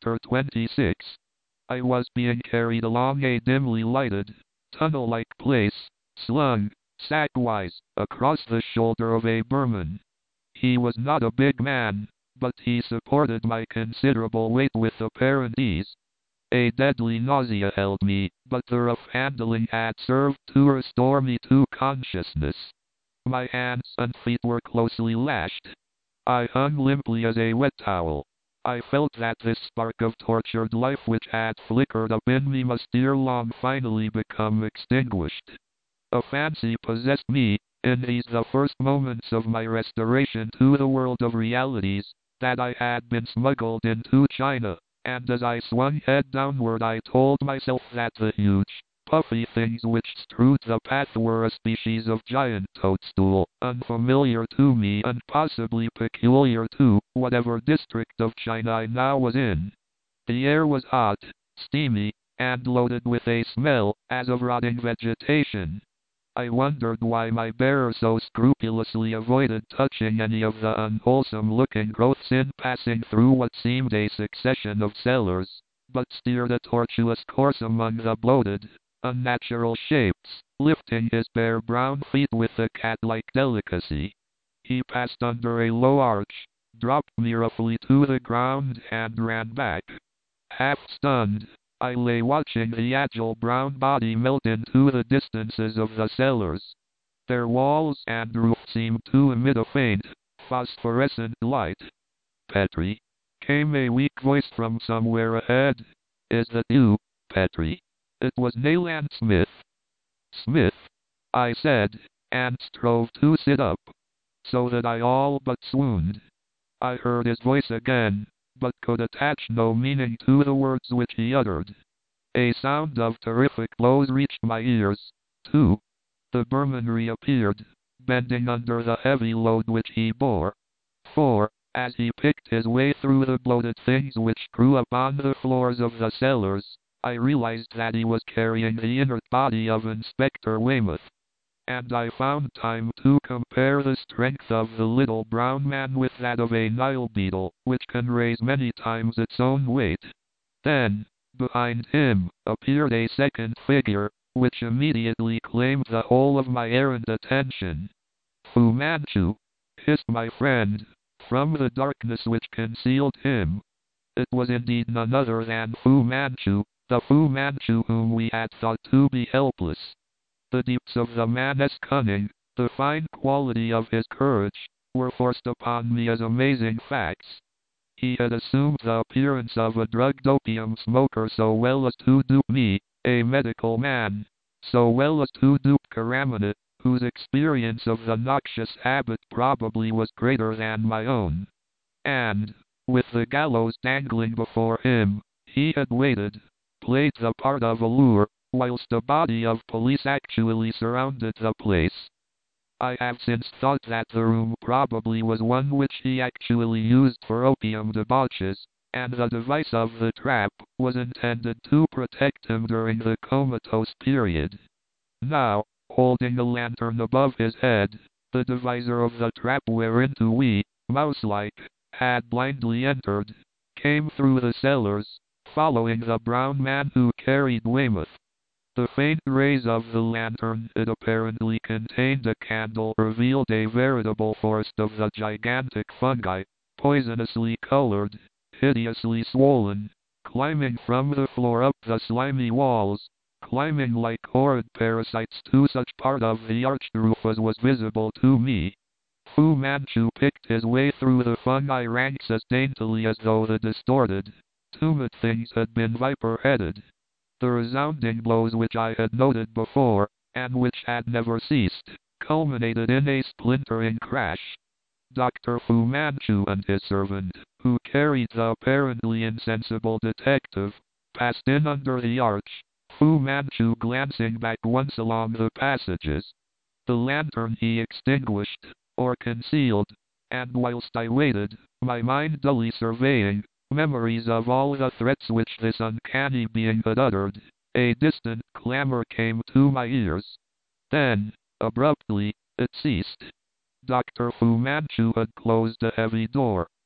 Chapter 26. I was being carried along a dimly lighted, tunnel-like place, slung, sack-wise, across the shoulder of a Burman. He was not a big man, but he supported my considerable weight with apparent ease. A deadly nausea held me, but the rough handling had served to restore me to consciousness. My hands and feet were closely lashed. I hung limply as a wet towel. I felt that this spark of tortured life which had flickered up in me must ere long finally become extinguished. A fancy possessed me, in these the first moments of my restoration to the world of realities, that I had been smuggled into China, and as I swung head downward I told myself that the huge, puffy things which strewed the path were a species of giant toadstool, unfamiliar to me and possibly peculiar to whatever district of China I now was in. The air was hot, steamy, and loaded with a smell, as of rotting vegetation. I wondered why my bearer so scrupulously avoided touching any of the unwholesome-looking growths in passing through what seemed a succession of cellars, but steered a tortuous course among the bloated, unnatural shapes, lifting his bare brown feet with a cat-like delicacy. He passed under a low arch, dropped me roughly to the ground, and ran back. Half stunned, I lay watching the agile brown body melt into the distances of the cellars. Their walls and roof seemed to emit a faint, phosphorescent light. "Petrie," came a weak voice from somewhere ahead. "Is that you, Petrie?" It was Nayland Smith. "Smith," I said, and strove to sit up, so that I all but swooned. I heard his voice again, but could attach no meaning to the words which he uttered. A sound of terrific blows reached my ears, too. The Burman reappeared, bending under the heavy load which he bore. For, as he picked his way through the bloated things which grew upon the floors of the cellars, I realized that he was carrying the inert body of Inspector Weymouth. And I found time to compare the strength of the little brown man with that of a Nile beetle, which can raise many times its own weight. Then, behind him, appeared a second figure, which immediately claimed the whole of my errant attention. "Fu Manchu," hissed my friend, from the darkness which concealed him. It was indeed none other than Fu Manchu, the Fu Manchu whom we had thought to be helpless. The deeps of the man's cunning, the fine quality of his courage, were forced upon me as amazing facts. He had assumed the appearance of a drugged opium smoker so well as to dupe me, a medical man, so well as to dupe Karamaneh, whose experience of the noxious habit probably was greater than my own. And, with the gallows dangling before him, he had waited, played the part of a lure, whilst a body of police actually surrounded the place. I have since thought that the room probably was one which he actually used for opium debauches, and the device of the trap was intended to protect him during the comatose period. Now, holding a lantern above his head, the deviser of the trap whereinto we, mouse-like, had blindly entered, came through the cellars, following the brown man who carried Weymouth. The faint rays of the lantern, it apparently contained a candle, revealed a veritable forest of the gigantic fungi, poisonously colored, hideously swollen, climbing from the floor up the slimy walls, climbing like horrid parasites to such part of the arched roof as was visible to me. Fu Manchu picked his way through the fungi ranks as daintily as though the distorted, tumid things had been viper-headed. The resounding blows which I had noted before, and which had never ceased, culminated in a splintering crash. Dr. Fu Manchu and his servant, who carried the apparently insensible detective, passed in under the arch, Fu Manchu glancing back once along the passages. The lantern he extinguished, or concealed, and whilst I waited, my mind dully surveying, memories of all the threats which this uncanny being had uttered, a distant clamor came to my ears. Then, abruptly, it ceased. Dr. Fu Manchu had closed a heavy door,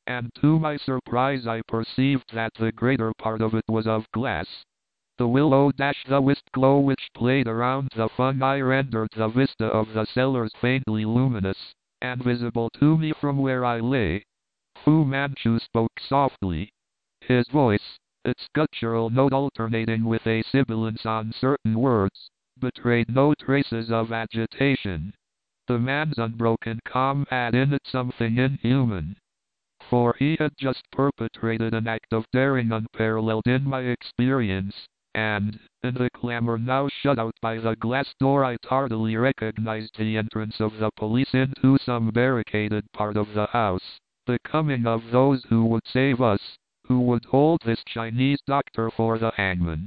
and to my surprise I perceived that the greater part of it was of glass. The will-o'-the-wisp glow which played around the fungi rendered the vista of the cellars faintly luminous, and visible to me from where I lay. Fu Manchu spoke softly. His voice, its guttural note alternating with a sibilance on certain words, betrayed no traces of agitation. The man's unbroken calm had in it something inhuman, for he had just perpetrated an act of daring unparalleled in my experience, and, in the clamor now shut out by the glass door, I tardily recognized the entrance of the police into some barricaded part of the house, the coming of those who would save us, who would hold this Chinese doctor for the hangman.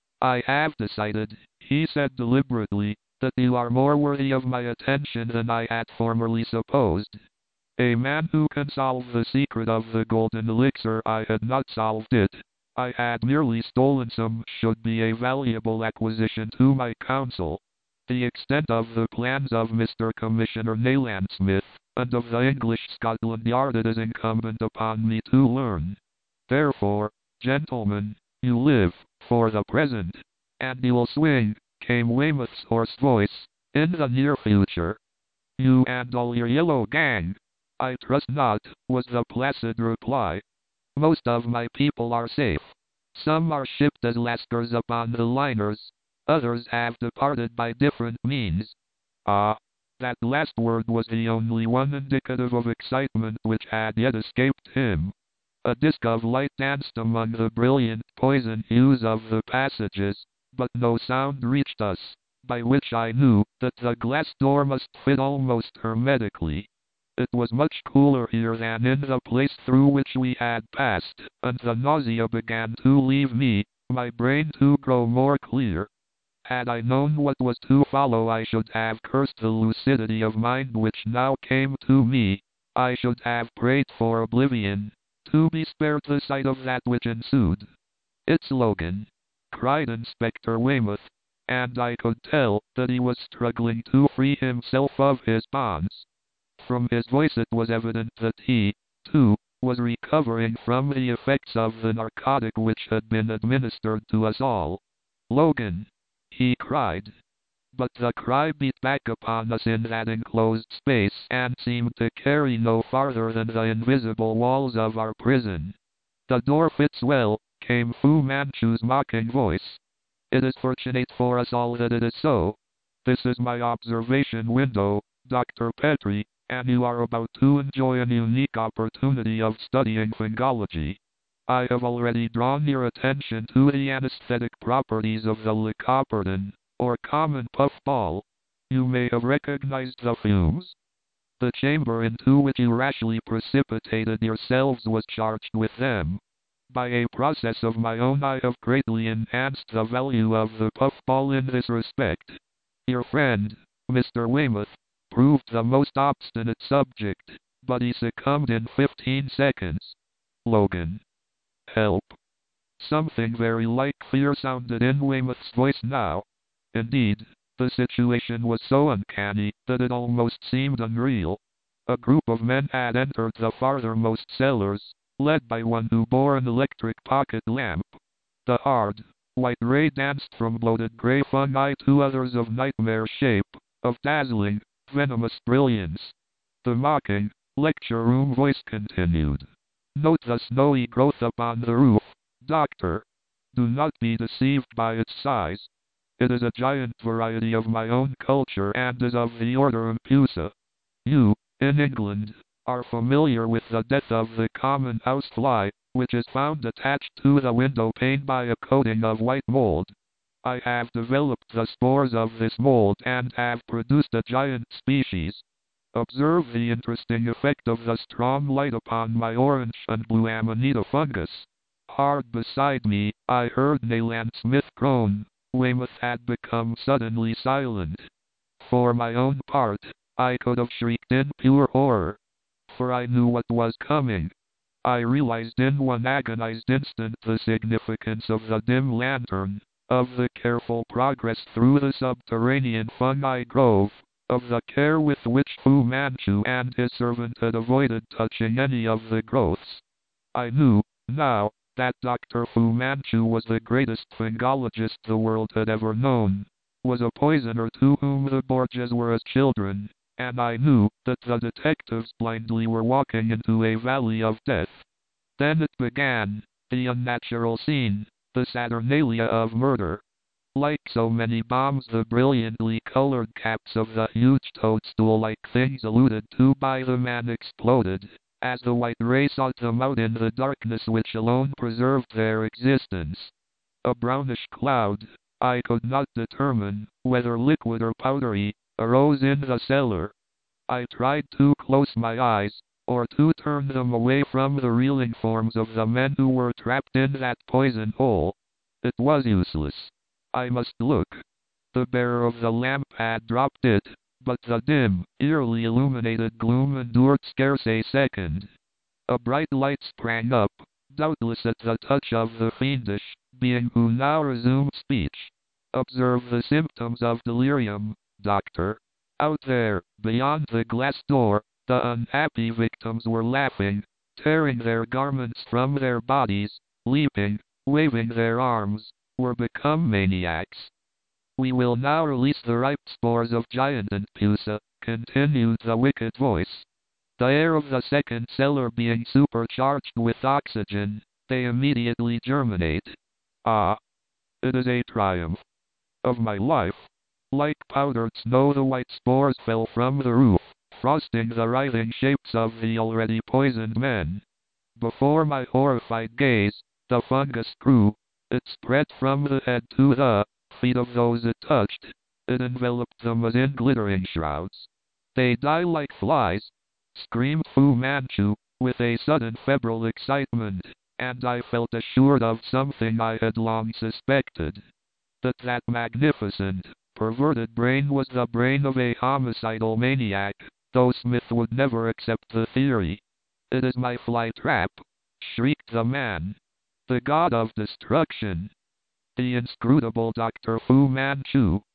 I have decided, he said deliberately, that you are more worthy of my attention than I had formerly supposed. A man who can solve the secret of the golden elixir, I had not solved it. I had merely stolen some, should be a valuable acquisition to my counsel. The extent of the plans of Mr. Commissioner Nayland Smith, and of the English Scotland Yard, it is incumbent upon me to learn. Therefore, gentlemen, you live, for the present, and you'll swing, came Weymouth's hoarse voice, in the near future. You and all your yellow gang. I trust not, was the placid reply. Most of my people are safe. Some are shipped as lascars upon the liners, others have departed by different means. Ah, that last word was the only one indicative of excitement which had yet escaped him. A disk of light danced among the brilliant poison hues of the passages, but no sound reached us, by which I knew that the glass door must fit almost hermetically. It was much cooler here than in the place through which we had passed, and the nausea began to leave me, my brain to grow more clear. Had I known what was to follow, I should have cursed the lucidity of mind which now came to me. I should have prayed for oblivion, to be spared the sight of that which ensued. "It's Logan!" cried Inspector Weymouth, and I could tell that he was struggling to free himself of his bonds. From his voice it was evident that he, too, was recovering from the effects of the narcotic which had been administered to us all. "Logan!" he cried. But the cry beat back upon us in that enclosed space and seemed to carry no farther than the invisible walls of our prison. "The door fits well," came Fu Manchu's mocking voice. "It is fortunate for us all that it is so. This is my observation window, Dr. Petrie, and you are about to enjoy an unique opportunity of studying fungology. I have already drawn your attention to the anesthetic properties of the lycoperdon, or common puffball. You may have recognized the fumes. The chamber into which you rashly precipitated yourselves was charged with them. By a process of my own I have greatly enhanced the value of the puffball in this respect. Your friend, Mr. Weymouth, proved the most obstinate subject, but he succumbed in 15 seconds. Logan. Help." Something very like fear sounded in Weymouth's voice now. Indeed, the situation was so uncanny that it almost seemed unreal. A group of men had entered the farthermost cellars, led by one who bore an electric pocket lamp. The hard, white ray danced from bloated gray fungi to others of nightmare shape, of dazzling, venomous brilliance. The mocking, lecture room voice continued. "Note the snowy growth upon the roof, Doctor. Do not be deceived by its size. It is a giant variety of my own culture and is of the order Empusa. You, in England, are familiar with the death of the common housefly, which is found attached to the window pane by a coating of white mold. I have developed the spores of this mold and have produced a giant species. Observe the interesting effect of the strong light upon my orange and blue amanita fungus." Hard beside me, I heard Nayland Smith groan. Weymouth had become suddenly silent. For my own part, I could have shrieked in pure horror, for I knew what was coming. I realized in one agonized instant the significance of the dim lantern, of the careful progress through the subterranean fungi grove, of the care with which Fu Manchu and his servant had avoided touching any of the growths. I knew, now, that Dr. Fu Manchu was the greatest fungologist the world had ever known, was a poisoner to whom the Borgias were as children, and I knew that the detectives blindly were walking into a valley of death. Then it began, the unnatural scene, the saturnalia of murder. Like so many bombs, the brilliantly colored caps of the huge toadstool-like things alluded to by the man exploded, as the white ray sought them out in the darkness which alone preserved their existence. A brownish cloud, I could not determine whether liquid or powdery, arose in the cellar. I tried to close my eyes, or to turn them away from the reeling forms of the men who were trapped in that poison hole. It was useless. I must look. The bearer of the lamp had dropped it, but the dim, eerily illuminated gloom endured scarce a second. A bright light sprang up, doubtless at the touch of the fiendish being who now resumed speech. Observe the symptoms of delirium, doctor. Out there, beyond the glass door, the unhappy victims were laughing, tearing their garments from their bodies, leaping, waving their arms, were become maniacs. We will now release the ripe spores of giant and pusa, continued the wicked voice. The air of the second cellar being supercharged with oxygen, they immediately germinate. Ah! It is a triumph of my life. Like powdered snow the white spores fell from the roof, frosting the writhing shapes of the already poisoned men. Before my horrified gaze, the fungus grew. It spread from the head to the feet of those it touched. It enveloped them as in glittering shrouds. They die like flies, screamed Fu Manchu, with a sudden febrile excitement, and I felt assured of something I had long suspected. That magnificent, perverted brain was the brain of a homicidal maniac, though Smith would never accept the theory. It is my fly trap, shrieked the man. The god of destruction. The inscrutable Dr. Fu Manchu,